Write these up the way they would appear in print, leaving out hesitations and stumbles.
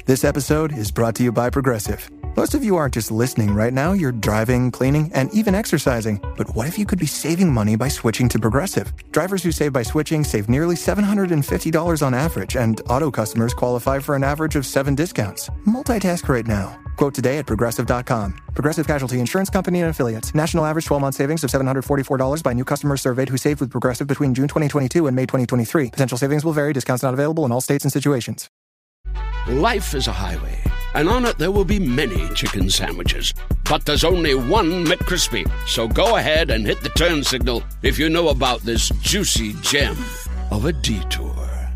This episode is brought to you by Progressive. Most of you aren't just listening right now, you're driving, cleaning, and even exercising. But what if you could be saving money by switching to Progressive? Drivers who save by switching save nearly $750 on average, and auto customers qualify for an average of 7 discounts. Multitask right now. Quote today at Progressive.com. Progressive Casualty Insurance Company and Affiliates. National average 12-month savings of $744 by new customers surveyed who saved with Progressive between June 2022 and May 2023. Potential savings will vary. Discounts not available in all states and situations. Life is a highway, and on it there will be many chicken sandwiches. But there's only one McCrispy. So go ahead and hit the turn signal if you know about this juicy gem of a detour.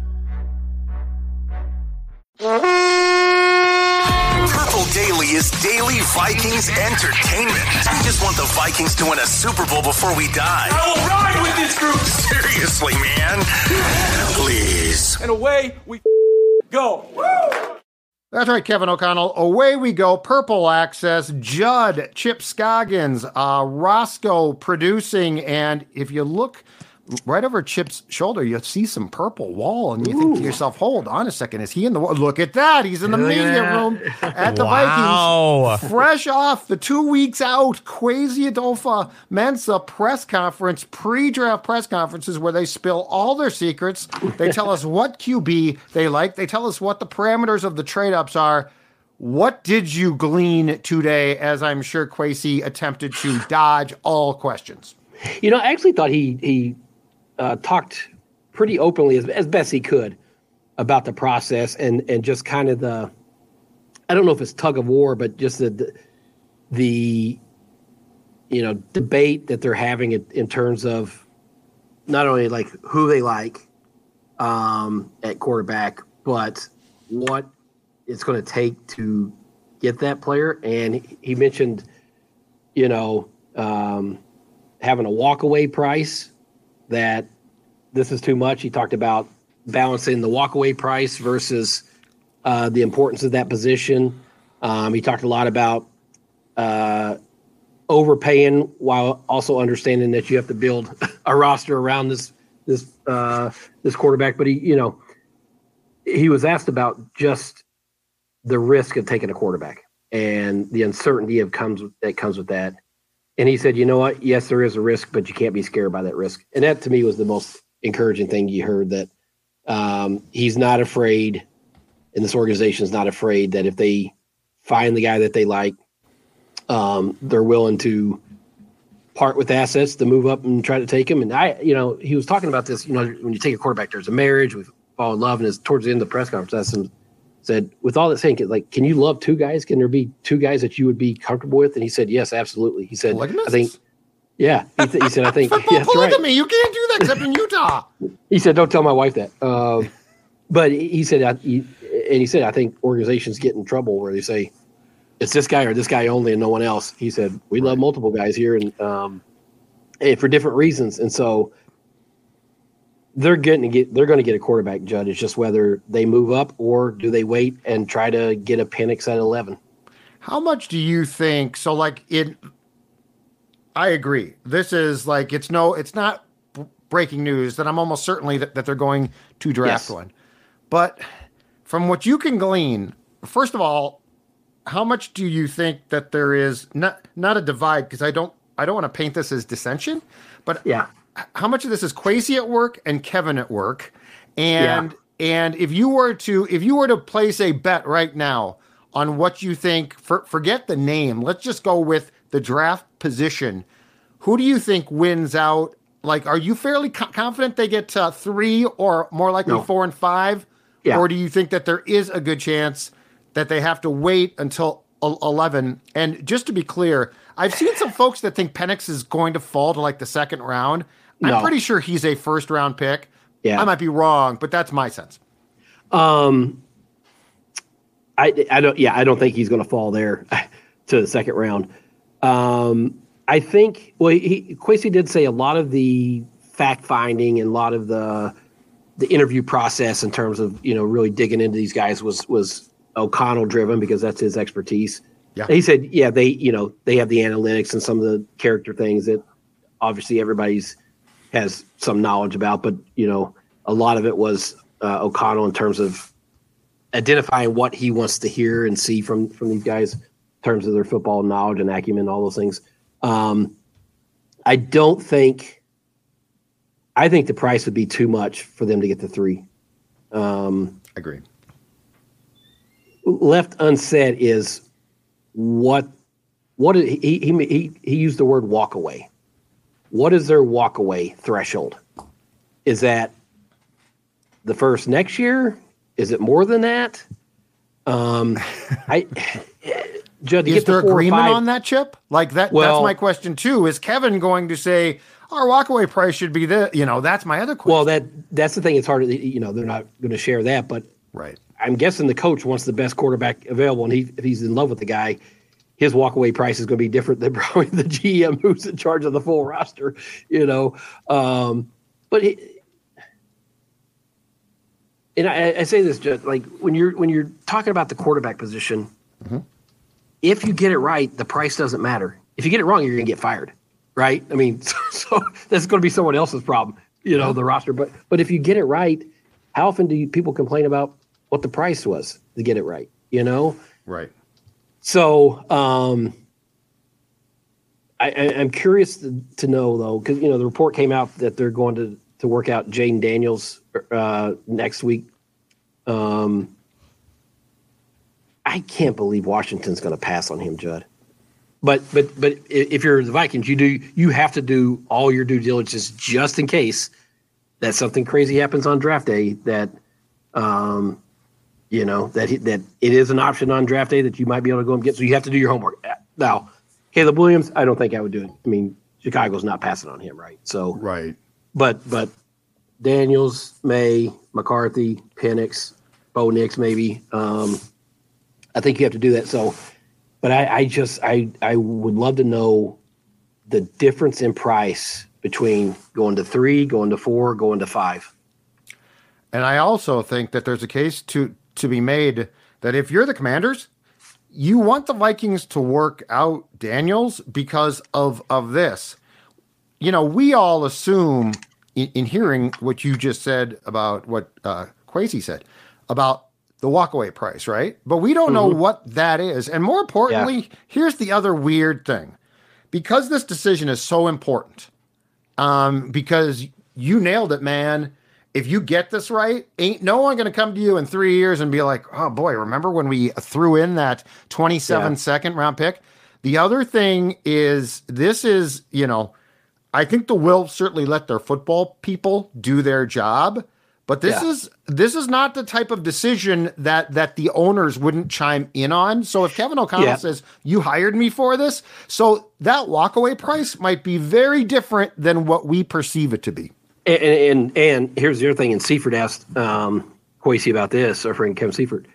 Purple Daily is daily Vikings entertainment. We just want the Vikings to win a Super Bowl before we die. I will ride with this group. Seriously, man. Please. And away we go. Woo! That's right, Kevin O'Connell. Away we go. Purple Access, Judd, Chip Scoggins, Roscoe producing. And if you look right over Chip's shoulder, you'll see some purple wall. And you think to yourself, hold on a second. Is he in the wall? Look at that. He's in the media room at the Vikings. Fresh off the 2 weeks out, Kwesi Adofo-Mensah press conference, pre-draft press conferences where they spill all their secrets. They tell us what QB they like. They tell us what the parameters of the trade-ups are. What did you glean today, as I'm sure Kwesi attempted to dodge all questions? You know, I actually thought he talked pretty openly as best he could about the process and just kind of the, I don't know if it's tug of war, but just the debate that they're having in terms of not only like who they like at quarterback, but what it's going to take to get that player. And he mentioned, having a walkaway price, that this is too much. He talked about balancing the walkaway price versus the importance of that position. He talked a lot about overpaying while also understanding that you have to build a roster around this quarterback. But he was asked about just the risk of taking a quarterback and the uncertainty that comes with that. And he said, you know what? Yes, there is a risk, but you can't be scared by that risk. And that, to me, was the most encouraging thing you heard, that he's not afraid, and this organization is not afraid, that if they find the guy that they like, they're willing to part with assets to move up and try to take him. And he was talking about this, when you take a quarterback, there's a marriage, we fall in love. And towards the end of the press conference, I asked him, said, with all that saying, like, can you love two guys? Can there be two guys that you would be comfortable with? And he said, yes, absolutely. He said, Polygamists? I think, yeah. He said, I think, football yeah, polygamy. right. You can't do that except in Utah. He said, don't tell my wife that. But he said, I think organizations get in trouble where they say, it's this guy or this guy only and no one else. He said, we love multiple guys here and for different reasons. And so they're going to get a quarterback, Judd. It's just whether they move up or do they wait and try to get a Penix at 11. How much do you think? So, I agree. This is it's not breaking news that I'm almost certainly that they're going to draft one. But from what you can glean, first of all, how much do you think that there is not a divide? Because I don't want to paint this as dissension, but yeah. How much of this is Kwesi at work and Kevin at work? And if you were to place a bet right now on what you think, forget the name, let's just go with the draft position. Who do you think wins out? Are you fairly confident they get 3 or more likely 4 and 5? Yeah. Or do you think that there is a good chance that they have to wait until 11? And just to be clear, I've seen some folks that think Penix is going to fall to the second round. I'm pretty sure he's a first round pick. Yeah. I might be wrong, but that's my sense. I don't think he's going to fall there to the second round. I think, Kwesi did say a lot of the fact finding and a lot of the interview process in terms of, really digging into these guys was O'Connell driven because that's his expertise. Yeah. And he said, they have the analytics and some of the character things that obviously everybody's has some knowledge about, but a lot of it was O'Connell in terms of identifying what he wants to hear and see from these guys in terms of their football knowledge and acumen, all those things. I think the price would be too much for them to get the 3. Agree. Left unsaid is what he used the word walk away. What is their walk away threshold? Is that the first next year? Is it more than that? Judd, is there agreement on that, Chip? Like that? Well, that's my question too. Is Kevin going to say our walkaway price should be this? That's my other question. Well, that's the thing. It's hard to, they're not going to share that, but right. I'm guessing the coach wants the best quarterback available, and if he's in love with the guy, his walkaway price is going to be different than probably the GM who's in charge of the full roster. And I say this, Judd, like when you're talking about the quarterback position, mm-hmm. if you get it right, the price doesn't matter. If you get it wrong, you're going to get fired, right? I mean, so that's going to be someone else's problem, the roster. But if you get it right, how often do people complain about what the price was to get it right? Right. So I'm curious to know though, because the report came out that they're going to work out Jayden Daniels next week. I can't believe Washington's going to pass on him, Judd. But if you're the Vikings, you have to do all your due diligence just in case that something crazy happens on draft day that that it is an option on draft day that you might be able to go and get. So you have to do your homework. Now, Caleb Williams, I don't think I would do it. I mean, Chicago's not passing on him, right? So right. But Daniels, May, McCarthy, Penix, Bo Nix, maybe. I think you have to do that. So, but I would love to know the difference in price between going to 3, going to 4, going to 5. And I also think that there's a case to be made that if you're the Commanders, you want the Vikings to work out Daniels because of this. We all assume in hearing what you just said about what Kwesi said about the walkaway price, right? But we don't know what that is. And more importantly, here's the other weird thing. Because this decision is so important, because you nailed it, man. If you get this right, ain't no one going to come to you in 3 years and be like, oh boy, remember when we threw in that 27-second round pick? The other thing is, this is, I think the Wolves certainly let their football people do their job, but this is not the type of decision that the owners wouldn't chime in on. So if Kevin O'Connell says, you hired me for this, so that walkaway price might be very different than what we perceive it to be. And here's the other thing, and Seifert asked Kwesi about this, our friend Kevin Seifert.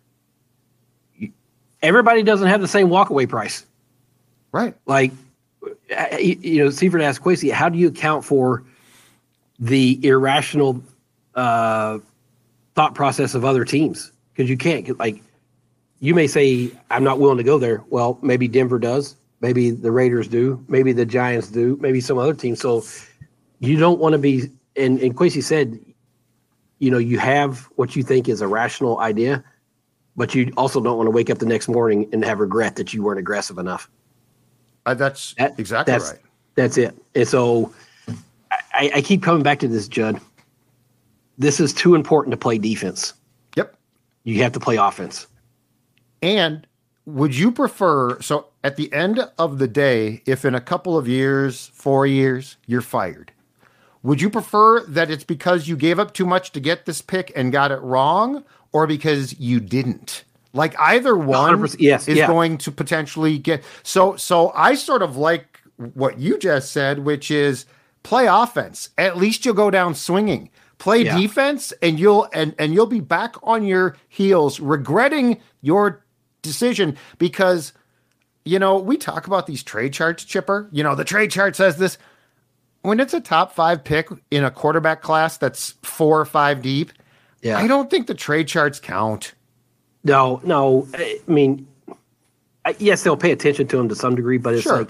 Everybody doesn't have the same walkaway price. Right. Like, Seifert asked Kwesi, how do you account for the irrational thought process of other teams? Because you can't, you may say, I'm not willing to go there. Well, maybe Denver does. Maybe the Raiders do. Maybe the Giants do. Maybe some other team. So you don't want to be, and Kwesi said, you have what you think is a rational idea, but you also don't want to wake up the next morning and have regret that you weren't aggressive enough. That's exactly right. That's it. And so I keep coming back to this, Judd. This is too important to play defense. Yep. You have to play offense. And would you prefer, so at the end of the day, if in a couple of years, 4 years, you're fired, would you prefer that it's because you gave up too much to get this pick and got it wrong, or because you didn't? Like either one is going to potentially get. So I sort of like what you just said, which is play offense. At least you'll go down swinging. Play defense, and you'll be back on your heels, regretting your decision because, we talk about these trade charts, Chipper. The trade chart says this. When it's a top 5 pick in a quarterback class that's 4 or 5 deep, I don't think the trade charts count. No. I mean, yes, they'll pay attention to him to some degree, but it's like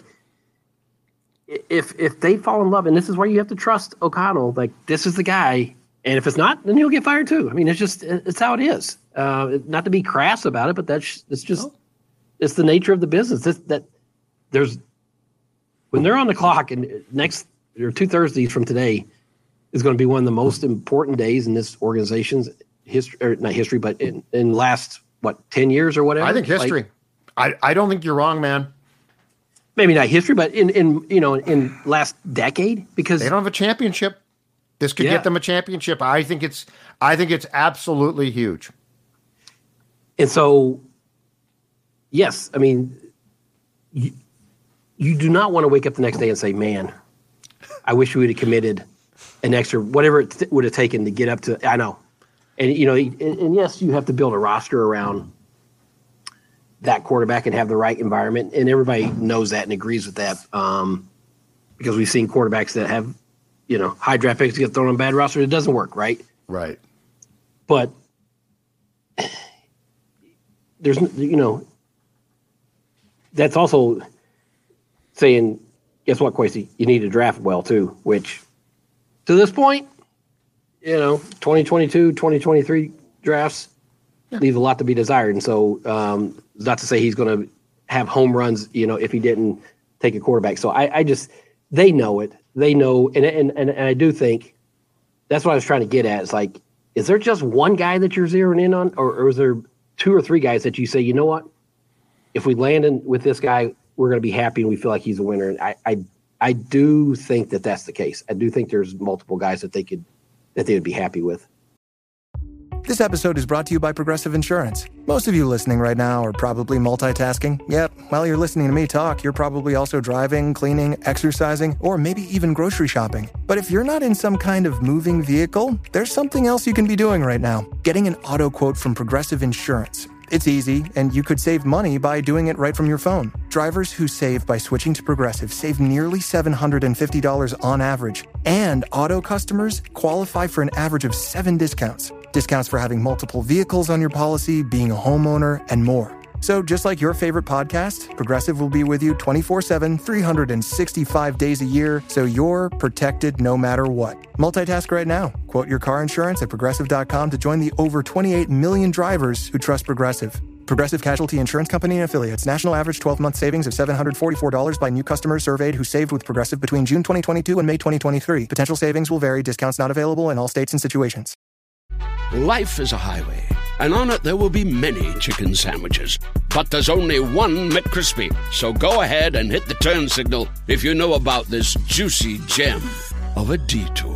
if they fall in love, and this is where you have to trust O'Connell, like this is the guy, and if it's not, then he'll get fired too. I mean, it's how it is. Not to be crass about it, but it's the nature of the business. When they're on the clock, and next or 2 Thursdays from today is going to be one of the most important days in this organization's history, or not history, but in last 10 years or whatever. I think history. I don't think you're wrong, man. Maybe not history, but in last decade, because they don't have a championship. This could get them a championship. I think it's absolutely huge. And so, yes, I mean, you do not want to wake up the next day and say, man, I wish we would have committed an extra, whatever it would have taken to get up to, I know. And, and yes, you have to build a roster around that quarterback and have the right environment. And everybody knows that and agrees with that, because we've seen quarterbacks that have, high draft picks get thrown on bad roster. It doesn't work, right? Right. But there's, that's also saying, guess what, Kwesi? You need to draft well too, which to this point, 2022, 2023 drafts leave a lot to be desired. And so, not to say he's going to have home runs, if he didn't take a quarterback. So they know it. They know. And I do think that's what I was trying to get at. It's like, is there just one guy that you're zeroing in on? Or is there 2 or 3 guys that you say, you know what? If we land with this guy, we're going to be happy and we feel like he's a winner. And I do think that that's the case. I do think there's multiple guys that they would be happy with. This episode is brought to you by Progressive Insurance. Most of you listening right now are probably multitasking. Yep, while you're listening to me talk, you're probably also driving, cleaning, exercising, or maybe even grocery shopping. But if you're not in some kind of moving vehicle, there's something else you can be doing right now. Getting an auto quote from Progressive Insurance. It's easy, and you could save money by doing it right from your phone. Drivers who save by switching to Progressive save nearly $750 on average. And auto customers qualify for an average of 7 discounts. Discounts for having multiple vehicles on your policy, being a homeowner, and more. So just like your favorite podcast, Progressive will be with you 24/7, 365 days a year, so you're protected no matter what. Multitask right now. Quote your car insurance at Progressive.com to join the over 28 million drivers who trust Progressive. Progressive Casualty Insurance Company and Affiliates. National average 12-month savings of $744 by new customers surveyed who saved with Progressive between June 2022 and May 2023. Potential savings will vary. Discounts not available in all states and situations. Life is a highway, and on it there will be many chicken sandwiches. But there's only one McCrispy. So go ahead and hit the turn signal if you know about this juicy gem of a detour.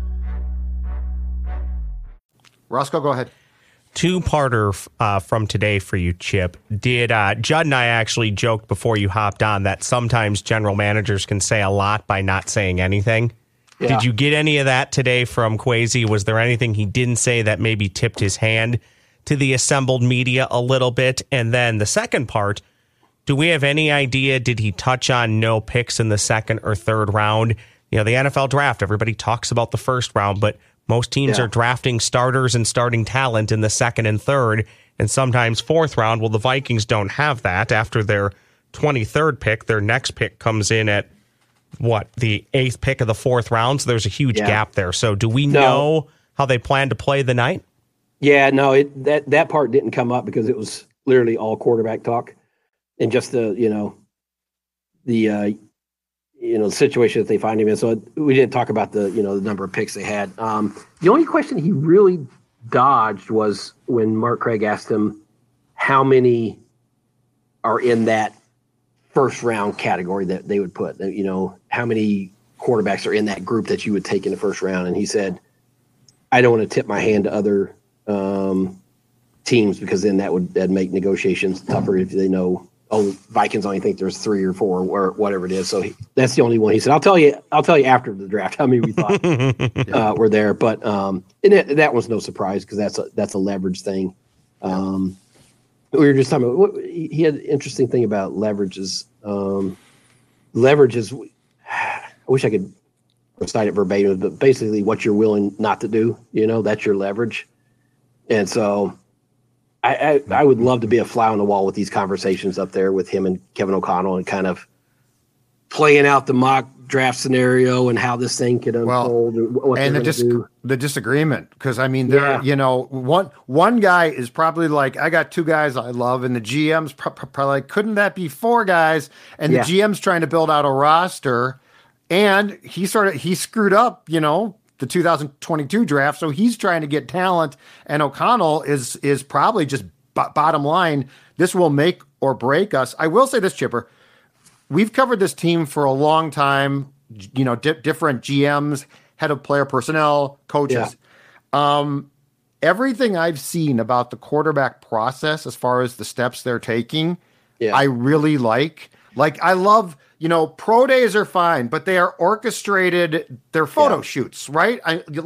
Roscoe, go ahead. 2-parter from today for you, Chip. Did Judd and I actually joked before you hopped on that sometimes general managers can say a lot by not saying anything? Yeah. Did you get any of that today from Kwesi? Was there anything he didn't say that maybe tipped his hand to the assembled media a little bit? And then the second part, do we have any idea, did he touch on no picks in the second or third round? The NFL draft, everybody talks about the first round, but most teams are drafting starters and starting talent in the second and third, and sometimes fourth round. Well, the Vikings don't have that. After their 23rd pick, their next pick comes in at the 8th pick of the 4th round. So there's a huge gap there. So do we know how they plan to play the night? Yeah, no, that part didn't come up because it was literally all quarterback talk, and just the situation that they find him in. So we didn't talk about the number of picks they had. The only question he really dodged was when Mark Craig asked him how many are in that first round category that they would put, how many quarterbacks are in that group that you would take in the first round. And he said, I don't want to tip my hand to other teams, because then that'd make negotiations tougher if they know, Vikings only think there's 3 or 4 or whatever it is. So that's the only one. He said, I'll tell you after the draft how many we thought were there. But and that was no surprise, because that's a leverage thing. We were just talking about, he had an interesting thing about leverage is, I wish I could recite it verbatim, but basically what you're willing not to do, that's your leverage. And so I would love to be a fly on the wall with these conversations up there with him and Kevin O'Connell, and kind of playing out the mock draft scenario and how this thing could unfold and the disagreement. Because I mean, one guy is probably like, I got 2 guys I love, and the GM's probably like, couldn't that be 4 guys? And the GM's trying to build out a roster, and he screwed up, the 2022 draft. So he's trying to get talent, and O'Connell is probably just bottom line. This will make or break us. I will say this, Chipper. We've covered this team for a long time, different GMs, head of player personnel, coaches. Yeah. Everything I've seen about the quarterback process as far as the steps they're taking, I really like. Like, I love, pro days are fine, but they are orchestrated. They're photo shoots, right?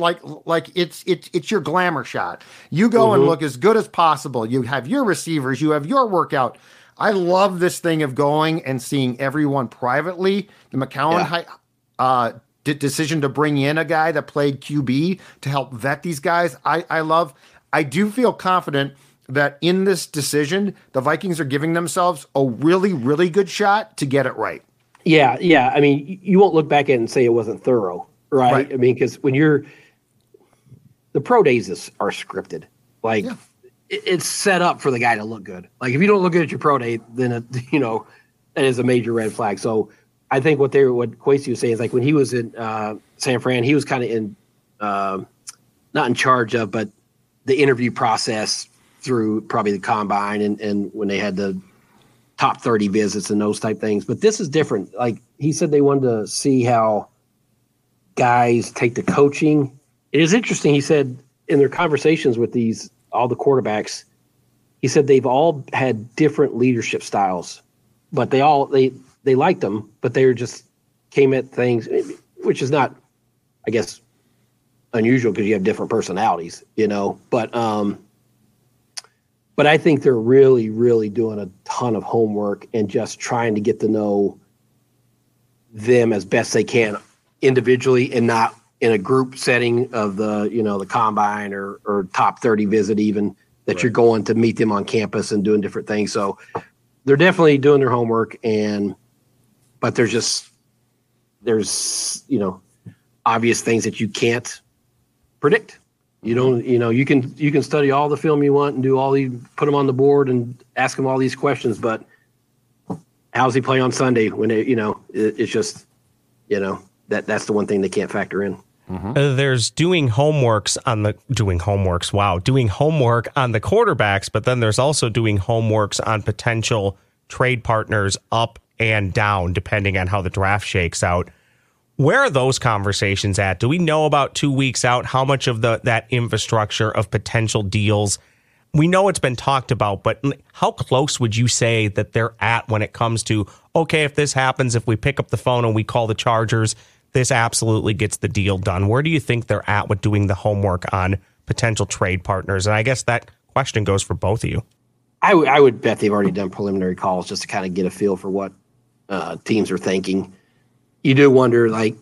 It's your glamour shot. You go and look as good as possible. You have your receivers, you have your workout. I love this thing of going and seeing everyone privately. The McCown decision to bring in a guy that played QB to help vet these guys, I love. I do feel confident that in this decision, the Vikings are giving themselves a really, really good shot to get it right. Yeah. I mean, you won't look back at it and say it wasn't thorough, right? I mean, because when the pro days are scripted. Like, it's set up for the guy to look good. Like, if you don't look good at your pro day, then that is a major red flag. So I think what Kwesi was saying is, like, when he was in San Fran, he was kind of in not in charge of, but the interview process through probably the combine and when they had the top 30 visits and those type things. But this is different. Like, he said they wanted to see how guys take the coaching. It is interesting. He said in their conversations with all the quarterbacks, he said they've all had different leadership styles, but they liked them, but they were just came at things, which is not, I guess, unusual because you have different personalities, but I think they're really, really doing a ton of homework and just trying to get to know them as best they can individually and not in a group setting of the combine or top 30 visit, even that you're going to meet them on campus and doing different things. So they're definitely doing their homework, but there's obvious things that you can't predict. You don't, you can study all the film you want and put them on the board and ask them all these questions, but how's he play on Sunday when it's just, that's the one thing they can't factor in. There's doing homework on the quarterbacks, but then there's also doing homeworks on potential trade partners up and down, depending on how the draft shakes out. Where are those conversations at? Do we know about 2 weeks out how much of that infrastructure of potential deals? We know it's been talked about, but how close would you say that they're at when it comes to, okay, if this happens, if we pick up the phone and we call the Chargers, this absolutely gets the deal done? Where do you think they're at with doing the homework on potential trade partners? And I guess that question goes for both of you. I would bet they've already done preliminary calls just to kind of get a feel for what teams are thinking. You do wonder, like,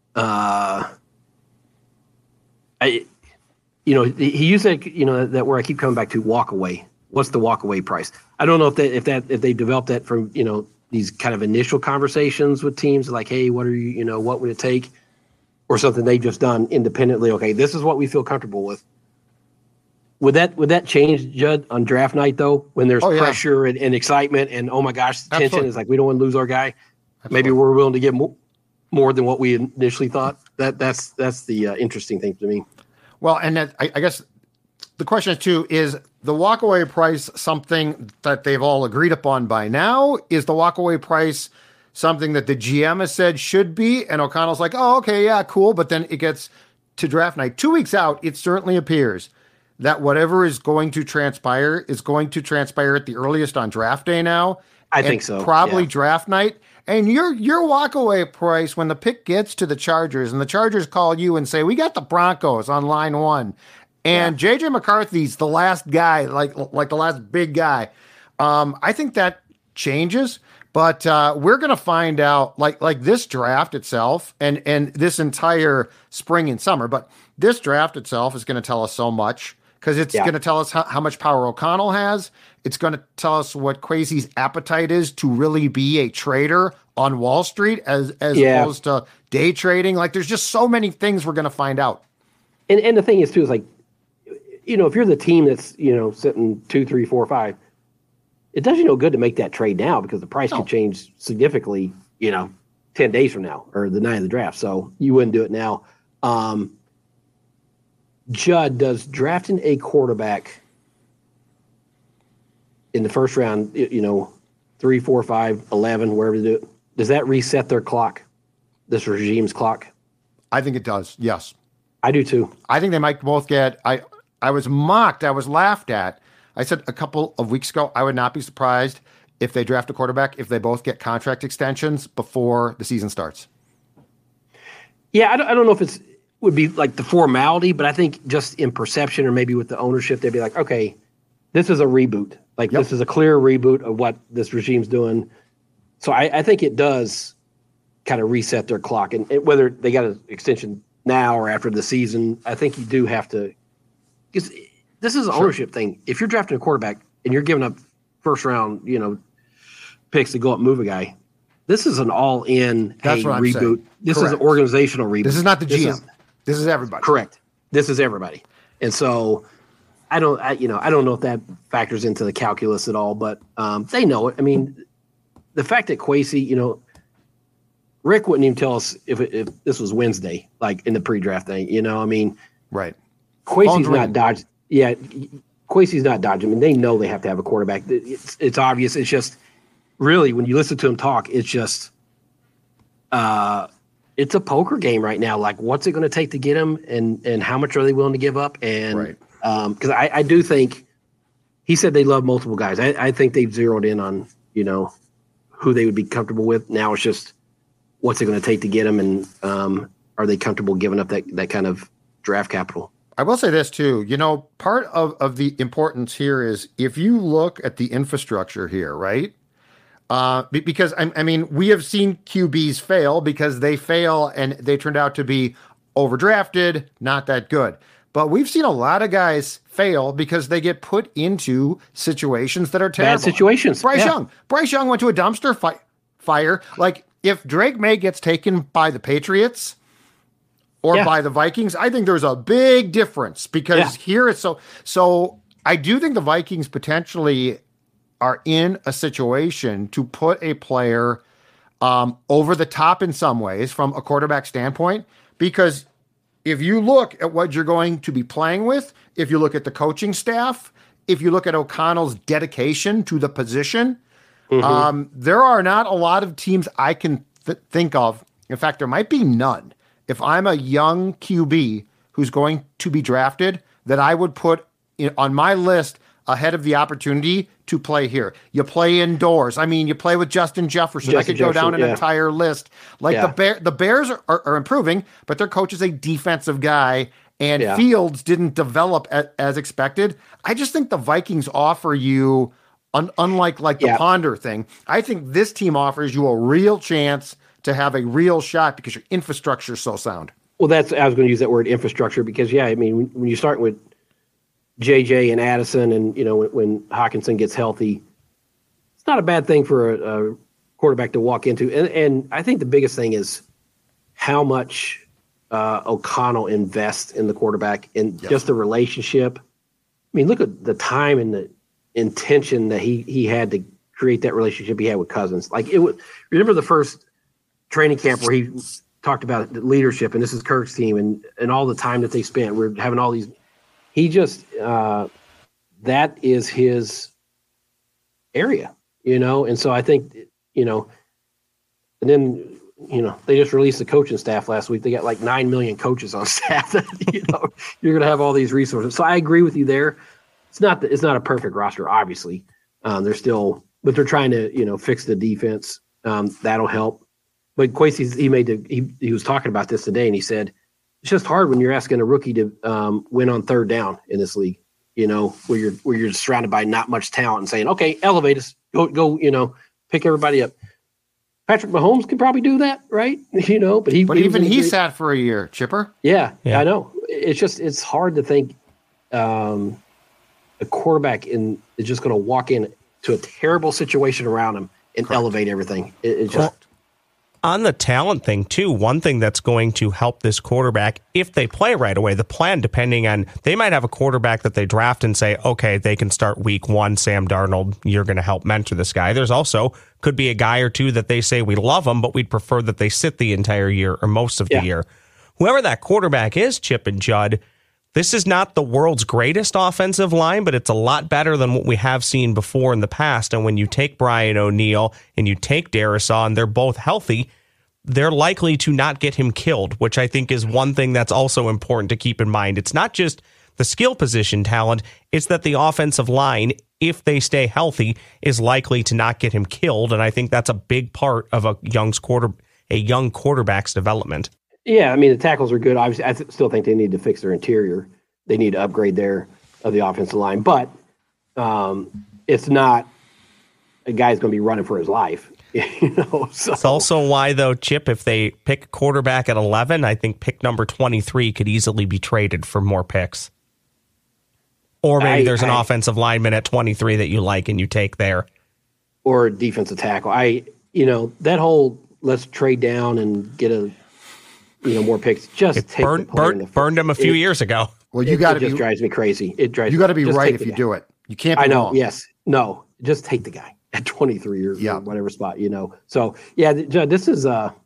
he used that where I keep coming back to, walk away. What's the walk away price? I don't know if they developed that from these kind of initial conversations with teams, like, hey, what are you, what would it take, or something they've just done independently. Okay, this is what we feel comfortable with. Would that change, Judd, on draft night though, when there's pressure and excitement and, oh my gosh, the tension is like, we don't want to lose our guy. Absolutely. Maybe we're willing to get more than what we initially thought. That's the interesting thing to me. Well, and I guess the question too is the walkaway price something that they've all agreed upon by now? Is the walkaway price something that the GM has said should be? And O'Connell's like, oh, okay, yeah, cool. But then it gets to draft night. 2 weeks out, it certainly appears that whatever is going to transpire is going to transpire at the earliest on draft day now. I think so. Probably draft night. And your walkaway price when the pick gets to the Chargers and the Chargers call you and say, we got the Broncos on line 1. And J.J. McCarthy's the last guy, like the last big guy. I think that changes, but we're going to find out like this draft itself and this entire spring and summer. But this draft itself is going to tell us so much because it's going to tell us how much power O'Connell has. It's going to tell us what Kwesi's appetite is to really be a trader on Wall Street as opposed to day trading. Like, there's just so many things we're going to find out. And the thing is, too, is like, if you're the team that's, sitting 2, 3, 4, 5, it does you no good to make that trade now because the price could change significantly, 10 days from now or the night of the draft. So you wouldn't do it now. Judd, does drafting a quarterback in the first round, 3, 4, 5, 11, wherever they do it, does that reset their clock, this regime's clock? I think it does, yes. I do too. I think they might both get I was mocked, I was laughed at. I said a couple of weeks ago, I would not be surprised if they draft a quarterback if they both get contract extensions before the season starts. Yeah, I don't know if it would be like the formality, but I think just in perception or maybe with the ownership, they'd be like, okay, this is a reboot. Like, this is a clear reboot of what this regime's doing. So I think it does kind of reset their clock. And whether they got an extension now or after the season, I think you do have to – because this is an ownership thing. If you're drafting a quarterback and you're giving up first-round, picks to go up and move a guy, this is an all-in reboot. Saying. This is an organizational reboot. This is not the GM. This is everybody. Correct. This is everybody. And so I don't know if that factors into the calculus at all, but they know it. I mean, the fact that Kwesi, Rick wouldn't even tell us if this was Wednesday, like in the pre-draft thing. Right. Kwesi's not dodging. Yeah, Kwesi's not dodging. I mean, they know they have to have a quarterback. It's obvious. It's just really when you listen to him talk, it's just it's a poker game right now. Like, what's it going to take to get him, and how much are they willing to give up? And because I do think he said they love multiple guys. I think they've zeroed in on who they would be comfortable with. Now it's just what's it going to take to get him, and are they comfortable giving up that kind of draft capital? I will say this too, part of the importance here is if you look at the infrastructure here, right? Because I mean, we have seen QBs fail because they fail and they turned out to be overdrafted, not that good. But we've seen a lot of guys fail because they get put into situations that are terrible. Bad situations. Bryce Young went to a dumpster fire. Like, if Drake May gets taken by the Patriots or by the Vikings, I think there's a big difference because here it's so I do think the Vikings potentially are in a situation to put a player over the top in some ways from a quarterback standpoint, because if you look at what you're going to be playing with, if you look at the coaching staff, if you look at O'Connell's dedication to the position, there are not a lot of teams I can think of. In fact, there might be none. If I'm a young QB who's going to be drafted, that I would put on my list ahead of the opportunity to play here. You play indoors. I mean, you play with Justin Jefferson. I could go down an entire list. Like the Bears are improving, but their coach is a defensive guy, and Fields didn't develop as expected. I just think the Vikings offer you, unlike the Ponder thing, I think this team offers you a real chance to have a real shot because your infrastructure is so sound. Well, I was going to use that word infrastructure because, I mean, when you start with JJ and Addison and, when Hockenson gets healthy, it's not a bad thing for a quarterback to walk into. And I think the biggest thing is how much O'Connell invests in the quarterback and just the relationship. I mean, look at the time and the intention that he had to create that relationship he had with Cousins. Like, remember the first training camp where he talked about the leadership, and this is Kirk's team, and all the time that they spent. We're having all these. He just that is his area, And so I think, and then they just released the coaching staff last week. They got like 9 million coaches on staff. You're going to have all these resources. So I agree with you there. It's not a perfect roster, obviously. They're still, but they're trying to fix the defense. That'll help. But Kwesi, he was talking about this today, and he said it's just hard when you're asking a rookie to win on third down in this league. Where you're surrounded by not much talent and saying, okay, elevate us, go, pick everybody up. Patrick Mahomes can probably do that, right? But he sat for a year, Chipper. Yeah, I know. It's hard to think a quarterback is just going to walk in to a terrible situation around him and elevate everything. On the talent thing, too, one thing that's going to help this quarterback, if they play right away, the plan, depending on, they might have a quarterback that they draft and say, okay, they can start week 1, Sam Darnold, you're going to help mentor this guy. There's also, could be a guy or two that they say, we love him, but we'd prefer that they sit the entire year or most of the year. Whoever that quarterback is, Chip and Judd, this is not the world's greatest offensive line, but it's a lot better than what we have seen before in the past. And when you take Brian O'Neill and you take Darrisaw and they're both healthy, they're likely to not get him killed, which I think is one thing that's also important to keep in mind. It's not just the skill position talent, it's that the offensive line, if they stay healthy, is likely to not get him killed. And I think that's a big part of a young quarterback's development. Yeah, I mean, the tackles are good. Obviously, I still think they need to fix their interior. They need to upgrade of the offensive line. But it's not a guy's going to be running for his life. So. It's also why, though, Chip, if they pick a quarterback at 11, I think pick number 23 could easily be traded for more picks. Or maybe there's an offensive lineman at 23 that you like and you take there. Or a defensive tackle. That whole let's trade down and get more picks. Burned him a few years ago. Well, it just drives me crazy. You got to be right if you do it. You can't be wrong. Yes. No, just take the guy at 23 or whatever spot, So, this is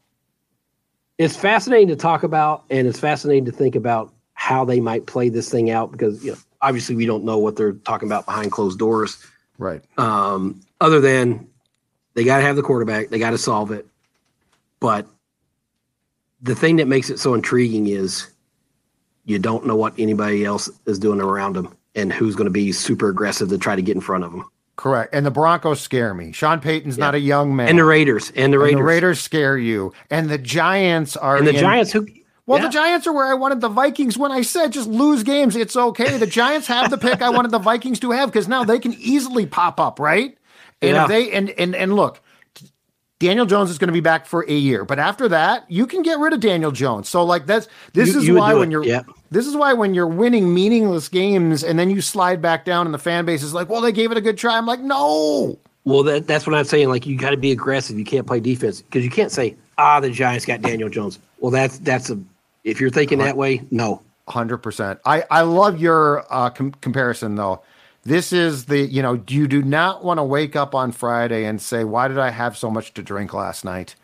it's fascinating to talk about, and it's fascinating to think about how they might play this thing out because, obviously we don't know what they're talking about behind closed doors. Right. Other than they got to have the quarterback, they got to solve it. But the thing that makes it so intriguing is you don't know what anybody else is doing around them and who's going to be super aggressive to try to get in front of them. Correct. And the Broncos scare me. Sean Payton's not a young man. And the Raiders. And the Raiders scare you. And the Giants are. And the Giants who. Well, the Giants are where I wanted the Vikings when I said just lose games. It's okay. The Giants have the pick I wanted the Vikings to have because now they can easily pop up, right? And if they and look, Daniel Jones is going to be back for a year, but after that, you can get rid of Daniel Jones. So like this is why when you're winning meaningless games and then you slide back down and the fan base is like, well, they gave it a good try. I'm like, no. Well, that's what I'm saying. Like, you got to be aggressive. You can't play defense because you can't say, the Giants got Daniel Jones. Well, if you're thinking that way, no. 100%. I love your comparison though. This is you do not want to wake up on Friday and say, why did I have so much to drink last night?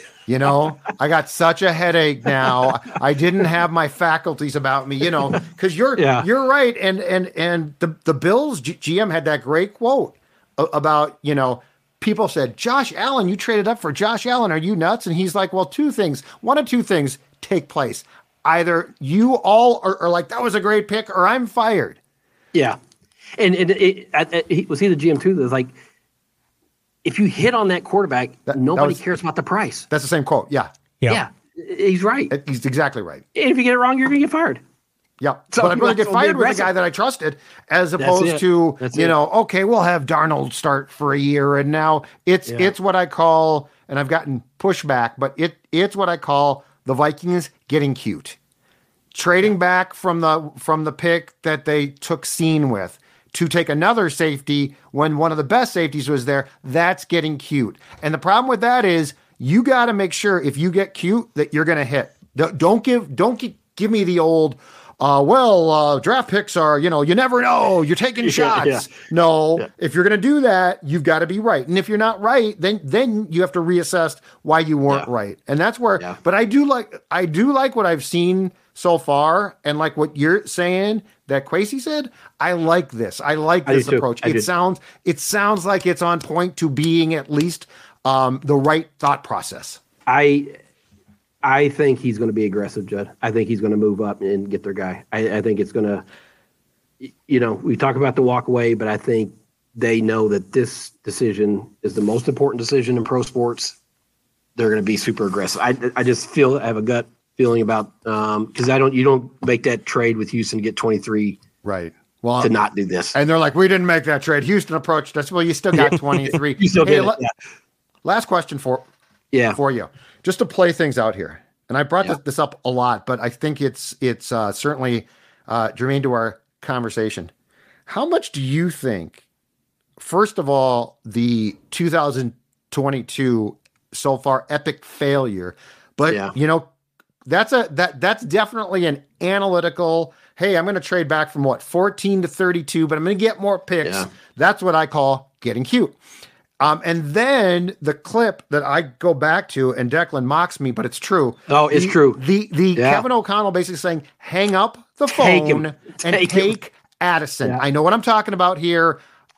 I got such a headache now. I didn't have my faculties about me, because you're right. And the Bills GM had that great quote about, people said, Josh Allen, you traded up for Josh Allen. Are you nuts? And he's like, well, one of two things take place. Either you all are like, that was a great pick, or I'm fired. Yeah. And was he the GM too? That's like, if you hit on that quarterback, nobody cares about the price. That's the same quote. Yeah. He's right. He's exactly right. And if you get it wrong, you're going to get fired. Yeah. So but I'd rather get fired with a guy that I trusted as opposed to, okay, we'll have Darnold start for a year. And now it's what I call, and I've gotten pushback, but it's what I call the Vikings getting cute. Trading back from the pick that they took scene with to take another safety when one of the best safeties was there, that's getting cute. And the problem with that is you got to make sure if you get cute that you're going to hit. Don't give me the old, draft picks are, you never know. You're taking shots. Yeah. No, if you're going to do that, you've got to be right. And if you're not right, then you have to reassess why you weren't right. And that's where, but I do like what I've seen so far, and like what you're saying that Kwesi said, I like this. I like this approach. It sounds like it's on point to being at least the right thought process. I think he's going to be aggressive, Judd. I think he's going to move up and get their guy. I think it's going to, we talk about the walk away, but I think they know that this decision is the most important decision in pro sports. They're going to be super aggressive. I just I have a gut feeling about because you don't make that trade with Houston to get 23 right well to not do this, and they're like, we didn't make that trade. Houston approached us. Well, you still got 23. You still get it. Last question for you, just to play things out here, and I brought this up a lot, but I think it's certainly germane to our conversation. How much do you think, first of all, the 2022 so far, epic failure. But that's definitely an analytical. Hey, I'm going to trade back from 14 to 32, but I'm going to get more picks. Yeah. That's what I call getting cute. And then the clip that I go back to, and Declan mocks me, but it's true. Oh, it's true. The Kevin O'Connell basically saying, hang up the phone and take Addison. Yeah. I know what I'm talking about here.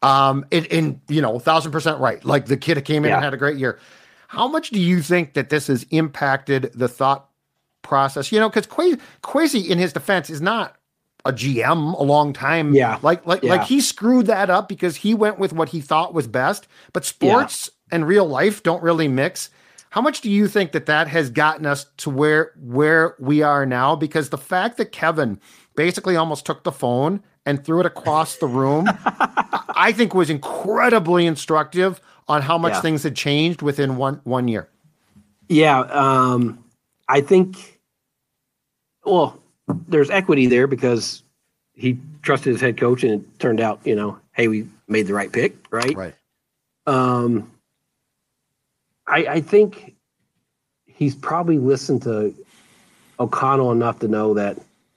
1,000% right. Like the kid came in and had a great year. How much do you think that this has impacted the thought process? Because Kwesi, in his defense, is not a GM a long time. Yeah. Like he screwed that up because he went with what he thought was best. But sports and real life don't really mix. How much do you think that has gotten us to where we are now? Because the fact that Kevin basically almost took the phone and threw it across the room, I think was incredibly instructive on how much things had changed within one year. Yeah. I think, there's equity there because he trusted his head coach and it turned out, hey, we made the right pick, right? Right. I think he's probably listened to O'Connell enough to know that,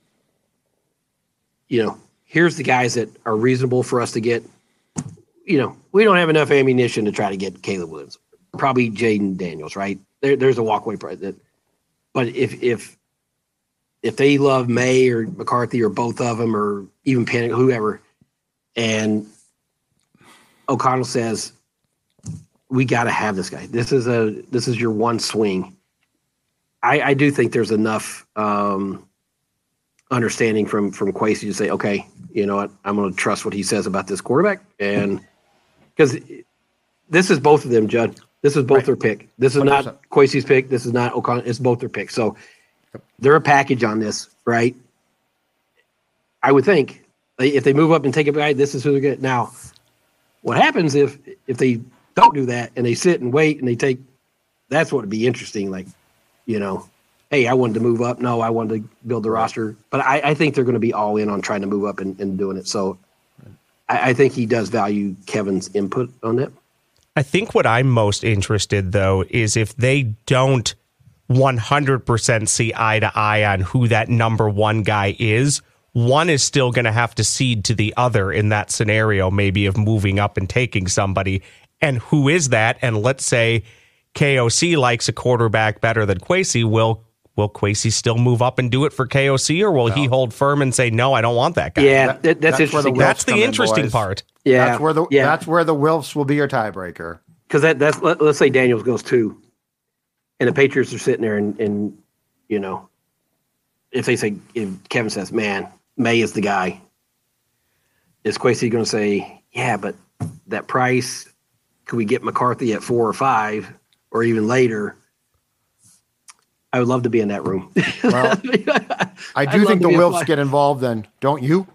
here's the guys that are reasonable for us to get. We don't have enough ammunition to try to get Caleb Williams, probably Jaden Daniels, right? There's a walkaway price. But if they love May or McCarthy or both of them or even Penning, whoever, and O'Connell says, we got to have this guy. This is your one swing. I do think there's enough understanding from Kwesi to say, okay, you know what, I'm going to trust what he says about this quarterback. And because this is both of them, Judd. This is both their pick. This is 100%. Not Kwesi's pick. This is not O'Connell. It's both their picks. So they're a package on this, right? I would think if they move up and take a guy, this is who they're getting. Now, what happens if they don't do that and they sit and wait and they take – that's what would be interesting. Like, hey, I wanted to move up. No, I wanted to build the roster. But I think they're going to be all in on trying to move up and doing it. So I think he does value Kevin's input on that. I think what I'm most interested, though, is if they don't 100% see eye to eye on who that number one guy is, one is still going to have to cede to the other in that scenario, maybe of moving up and taking somebody. And who is that? And let's say KOC likes a quarterback better than Kwesi. Will Kwesi still move up and do it for KOC, or will he hold firm and say, no, I don't want that guy? Yeah, that's interesting. That's the interesting part. Yeah, that's where the Wilfs will be your tiebreaker. Because that's let's say Daniels goes 2, and the Patriots are sitting there, and if Kevin says, man, May is the guy, is Kwesi going to say, yeah, but that price, could we get McCarthy at 4 or 5 or even later? I would love to be in that room. Well, I do think the Wilfs get involved then, don't you?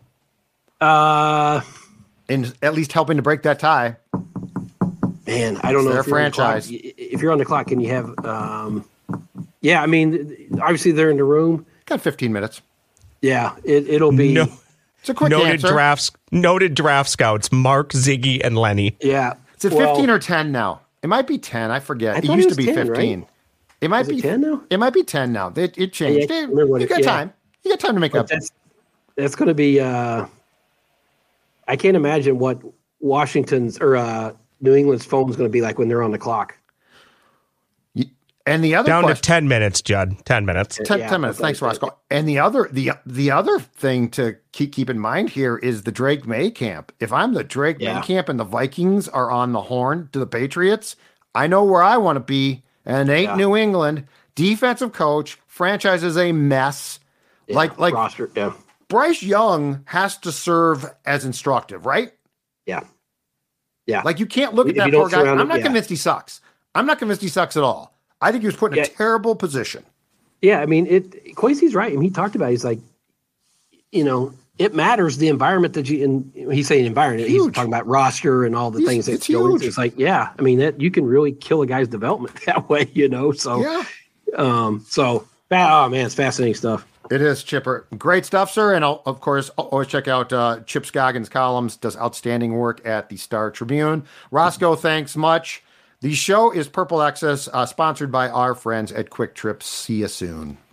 In at least helping to break that tie. Man, I don't know. Their franchise. If you're on the clock, can you have yeah, I mean, obviously they're in the room. Got 15 minutes. Yeah, it'll be it's a quick answer. Noted draft scouts, Mark, Ziggy, and Lenny. Yeah. Is it 15 or 10 now? It might be 10. I forget. It used to be 10, 15. Right? It might be 10 now. It might be 10 now. It changed. Yeah, you got time. You got time to make up. That's going to be. I can't imagine what Washington's or New England's phone is going to be like when they're on the clock. And the other down to 10 minutes, Judd. 10 minutes. 10 minutes. Thanks, Roscoe. And the other thing to keep in mind here is the Drake May camp. If I'm the Drake May camp and the Vikings are on the horn to the Patriots, I know where I want to be. And it ain't New England. Defensive coach, franchise is a mess. Yeah, like roster, Bryce Young has to serve as instructive, right? Yeah. Yeah. Like you can't look at that poor guy. I'm not convinced he sucks. I'm not convinced he sucks at all. I think he was put in a terrible position. Yeah, I mean, Kwesi's right. I mean, he talked about it. He's like, it matters the environment that you, and he's saying environment. He's talking about roster and all the things that's going into. It's like, I mean, that you can really kill a guy's development that way, So, oh man, it's fascinating stuff. It is, Chipper. Great stuff, sir. And of course, always check out Chip Scoggins' columns. Does outstanding work at the Star Tribune. Roscoe, thanks much. The show is Purple Access, sponsored by our friends at Quick Trip. See you soon.